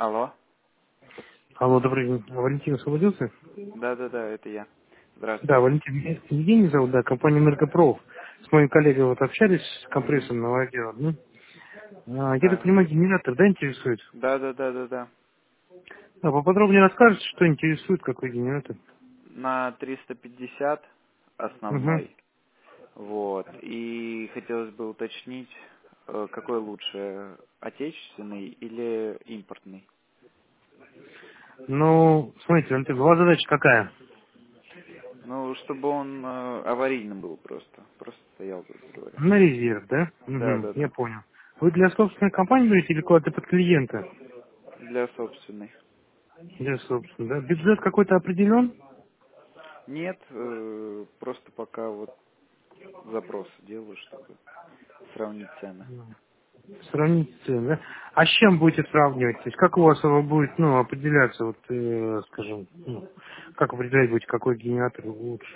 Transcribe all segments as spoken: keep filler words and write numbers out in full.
Алло. Алло, добрый день. Валентин освободился? Да-да-да, это я. Да, Здравствуйте. Валентин, меня Евгений зовут, да, компания Энергопров. С моим коллегой вот общались с Угу. компрессором новодела. Ну, а, я так Да. понимаю, генератор, да, интересует? Да-да-да-да-да. А поподробнее расскажете, что интересует, какой генератор? На триста пятьдесят Угу. основной. Вот. И хотелось бы уточнить, э, какой лучше, отечественный или импортный? Ну, смотрите, Валентин, у вас задача какая? Ну, чтобы он э, аварийным был просто. Просто стоял, грубо говоря. На резерв, да? Угу, я Да-да-да. понял. Вы для собственной компании берете или куда-то под клиента? Для собственной. Для собственной, да? Бюджет какой-то определен? Нет, э, просто пока вот запрос делаю, чтобы сравнить цены. Сравнить цены, да? А с чем будете сравнивать? То есть как у вас оно будет, ну, определяться, вот, э, скажем, ну, как определять будете, какой генератор лучше?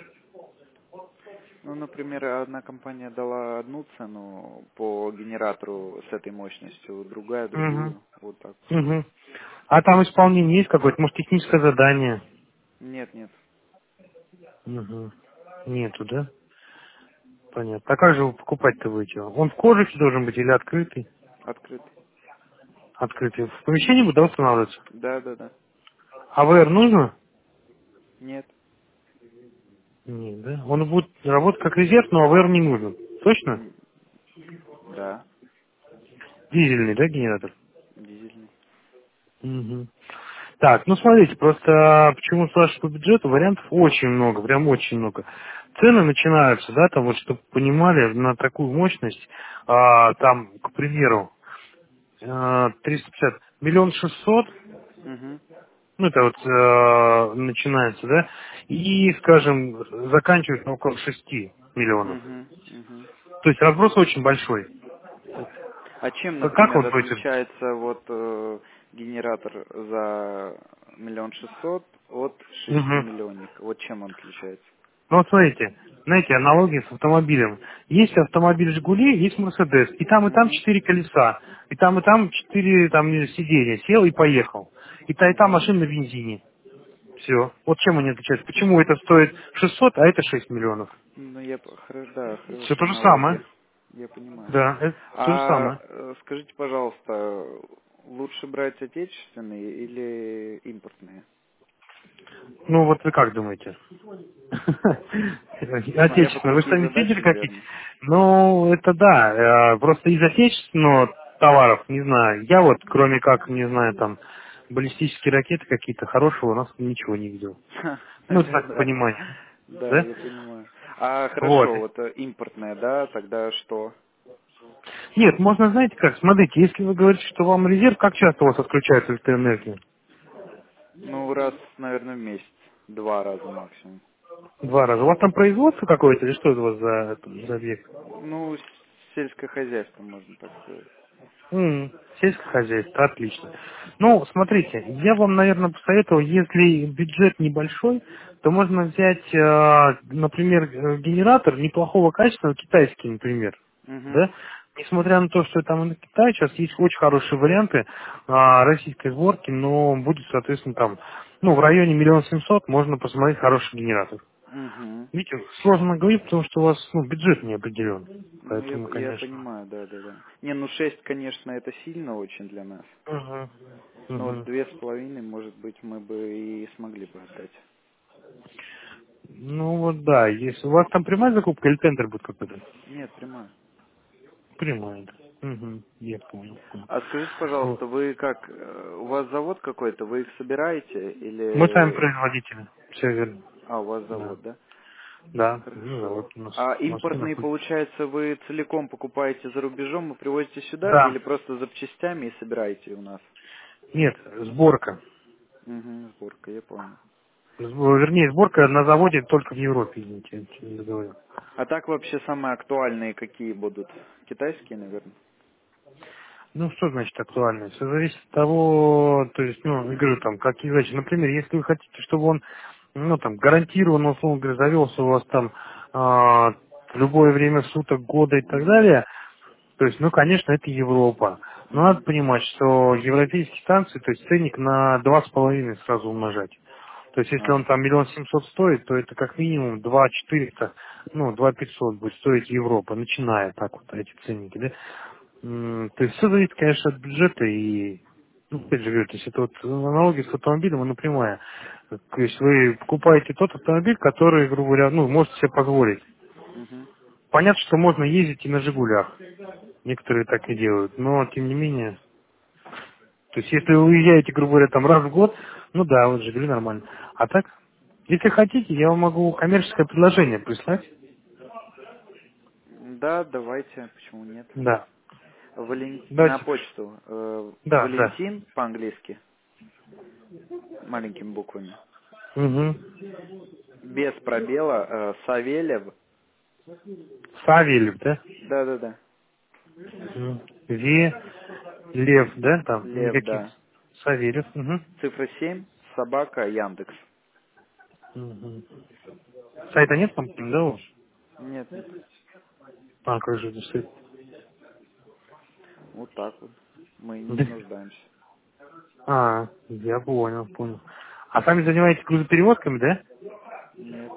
Ну, например, одна компания дала одну цену по генератору с этой мощностью, другая Угу. другую. Вот так. Угу. А там исполнение есть какое-то, может, техническое задание? Нет, нет, Угу. Нету, да? Понятно. А как же вы покупать-то будете? Он в кожухе должен быть или открытый? открытый. Открытый. В помещении будет, да, устанавливаться? Да, да, да. А вэ эр нужно? Нет. Нет, да? Он будет работать как резерв, но а вэ эр не нужен. Точно? М, Да, Дизельный, да, генератор? дизельный. Мгм. Так, ну смотрите, просто почему спрашиваю по бюджету, вариантов очень много, прям очень много. Цены начинаются, да, там вот, чтобы понимали, на такую мощность, а, там, к примеру, а, триста пятьдесят, миллион шестьсот, Угу. ну это вот а, начинается, да, и, скажем, заканчивается на около шести миллионов. Угу. Угу. То есть разброс очень большой. А чем, Как как например, вот будете? отличается вот э, генератор за миллион шестьсот от Мгм. шестимиллионника? Вот чем он отличается? Ну вот смотрите, знаете, аналогия с автомобилем. Есть автомобиль «Жигули», есть «Мерседес». И там, и там Угу. четыре колеса. И там, и там четыре там, не знаю, сиденья. Сел и поехал. И та, и та Угу. машина на бензине. Все. Вот чем они отличаются. Почему это стоит шестьсот, а это шесть миллионов? Ну, я, п- хор- да, Все то хорошая же самое. аналогия. Я понимаю. Да, это то же А самое. э, скажите, пожалуйста, лучше брать отечественные или импортные? Ну вот вы как думаете? Смотря по Отечественно. Вы какие сами видели задачи, какие? наверное. Ну, это да. э, Просто из отечественного товаров, не знаю. Я вот, кроме как, не знаю, там, баллистические ракеты какие-то хорошего, у нас ничего не видел. Ну, это так, Да, понимание. да, Да? я понимаю. А Вот. хорошо, вот э, импортные, да, тогда что? Нет, можно, знаете как, смотрите, если вы говорите, что вам резерв, как часто у вас отключается электроэнергия? Ну, раз, наверное, в месяц. Два раза максимум. Два раза. У вас там производство какое-то, или что это у вас за, за объект? Ну, с- сельское хозяйство, можно так сказать. М, Сельское хозяйство, отлично. Ну, смотрите, я вам, наверное, посоветовал, если бюджет небольшой, то можно взять, э, например, э, генератор неплохого качества, китайский, например, Угу, да? Несмотря на то, что там на Китае сейчас есть очень хорошие варианты а, российской сборки, но будет, соответственно, там, ну, в районе миллион семьсот можно посмотреть хороший генератор. угу. Видите, сложно говорить, потому что у вас ну, бюджет не определен. Ну, я, Поэтому, я конечно. понимаю, да, да, да. Не, ну шесть, конечно, это сильно очень для нас. Мгм. Но вот Мгм. две с половиной, может быть, мы бы и смогли бы отдать. Ну вот да, если у вас там прямая закупка или тендер будет какой-то? Нет, прямая. Прямая, да. Угу, я понял. понял. А скажите, Вот. пожалуйста, вы как, э, у вас завод какой-то, вы их собираете Мы сами или... производители. Все верно. А, у вас Да. завод, да? Да, ну Хорошо. завод у нас А в Москве импортные, находится. получается, вы целиком покупаете за рубежом и привозите сюда или Да. просто запчастями и собираете у нас? Нет, сборка. Угу, сборка, я понял. Сб- Вернее, сборка на заводе только в Европе, извините, я ничего не договорил. А так вообще самые актуальные какие будут? Китайские, наверное? Ну, что значит актуально? Все зависит от того, то есть, ну, я говорю, там, какие задачи. Например, если вы хотите, чтобы он, ну, там, гарантированно, условно говоря, завелся у вас там а, в любое время суток, года и так Угу. далее, то есть, ну, конечно, это Европа. Но надо понимать, что европейские станции, то есть ценник на два с половиной сразу умножать. То есть если он А, там миллион семьсот стоит, то это как минимум два четыреста, ну, два пятьсот будет стоить Европа, начиная так вот эти ценники, да. М, То есть все зависит, конечно, от бюджета и, ну, опять же говорю, то есть это вот аналогия с автомобилем, она прямая. То есть вы покупаете тот автомобиль, который, грубо говоря, ну, можете себе позволить. угу, Понятно, что можно ездить и на «Жигулях». Некоторые так и делают, но тем не менее. То есть если вы уезжаете, грубо говоря, там раз в год, ну да, вот «Жигули» нормально. А так, если хотите, я вам могу коммерческое предложение прислать. да, давайте, почему нет. Да. Вален... На Давайте. почту. э, Да, да. Валентин по-английски, маленькими буквами. Угу. Без пробела. э, Савельев. Савельев, да? Да-да-да. Мгм. Ве, Лев, да, там, Лев, никаких. да. Савельев. Угу. Цифра семь. Собака Яндекс. Угу. Сайта нет там, да, у вас? Нет, нет. А, как же это сайт? Вот так вот. Мы не Да. нуждаемся. А, я понял, понял. А сами занимаетесь грузоперевозками, да? Нет.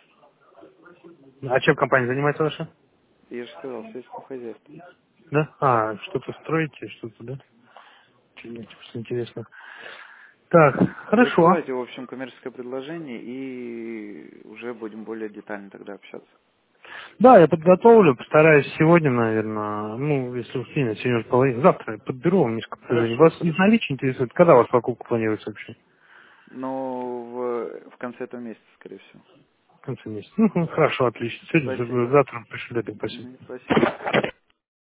А чем компания занимается ваша? Я же сказал, сельское хозяйство. Да? А, что-то строите, что-то, да? Мне просто интересно. Так, хорошо. Присылайте, в общем, коммерческое предложение, и уже будем более детально тогда общаться. Да, я подготовлю, постараюсь сегодня, наверное, ну, если успею, сегодня уже половина, завтра я подберу вам несколько предложений. Хорошо, Вас из хорошо. наличия интересует, когда у вас покупка планируется вообще? Но в, в конце этого месяца, скорее всего. В конце месяца. Ну, хорошо, отлично. Сегодня, Спасибо. завтра пришлю, спасибо. Мгм, спасибо.